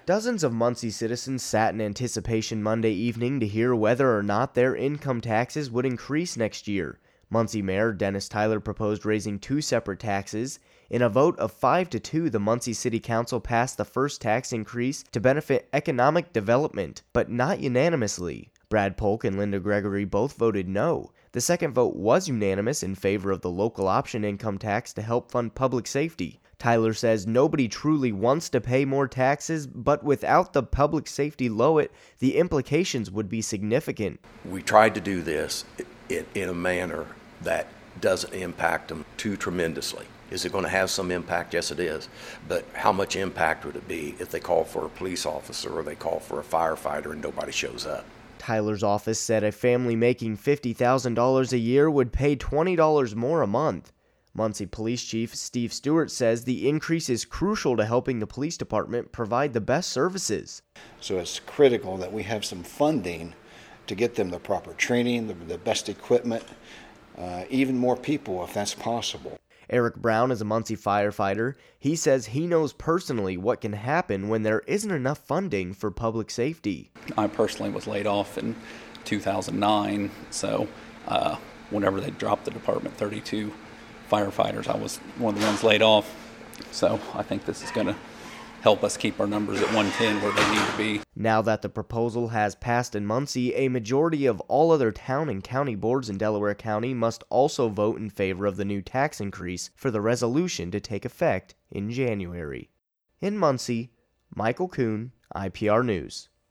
Dozens of Muncie citizens sat in anticipation Monday evening to hear whether or not their income taxes would increase next year. Muncie Mayor Dennis Tyler proposed raising two separate taxes. In a vote of 5-2, the Muncie City Council passed the first tax increase to benefit economic development, but not unanimously. Brad Polk and Linda Gregory both voted no. The second vote was unanimous in favor of the local option income tax to help fund public safety. Tyler says nobody truly wants to pay more taxes, but without the public safety low-it, the implications would be significant. We tried to do this in a manner that doesn't impact them too tremendously. Is it going to have some impact? Yes, it is. But how much impact would it be if they call for a police officer or they call for a firefighter and nobody shows up? Tyler's office said a family making $50,000 a year would pay $20 more a month. Muncie Police Chief Steve Stewart says the increase is crucial to helping the police department provide the best services. So it's critical that we have some funding to get them the proper training, the best equipment, even more people if that's possible. Eric Brown is a Muncie firefighter. He says he knows personally what can happen when there isn't enough funding for public safety. I personally was laid off in 2009, so whenever they dropped the department, 32 firefighters, I was one of the ones laid off. So I think this is going to help us keep our numbers at 110 where they need to be. Now that the proposal has passed in Muncie, a majority of all other town and county boards in Delaware County must also vote in favor of the new tax increase for the resolution to take effect in January. In Muncie, Michael Kuhn, IPR News.